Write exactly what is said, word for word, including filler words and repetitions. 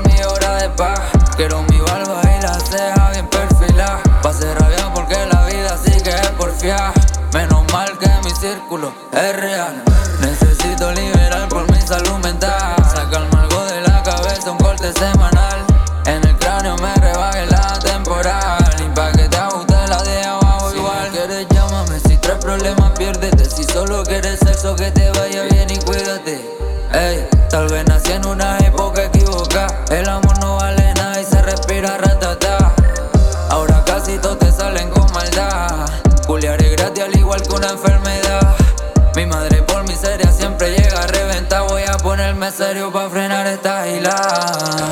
mi hora de paz. Quiero mi barba y la ceja bien perfilada. Pase rabia porque la vida sí que es porfiar. Menos mal que mi círculo es real. Necesito liberar por mi salud mental. Sacarme algo de la cabeza, un corte semanal. En el cráneo me rebaje la temporal. Y pa' que te ajuste la de abajo igual. Si quieres llámame, si traes problemas piérdete. Si solo quieres sexo que te vaya bien y cuídate. Ey, tal vez nací en una época equivocada. El amor no vale nada y se respira ratata. Ahora casi todos te salen con maldad. Culiar es gratis al igual que una enfermedad. Mi madre por miseria siempre llega a reventar. Voy a ponerme serio pa' frenar esta gilada.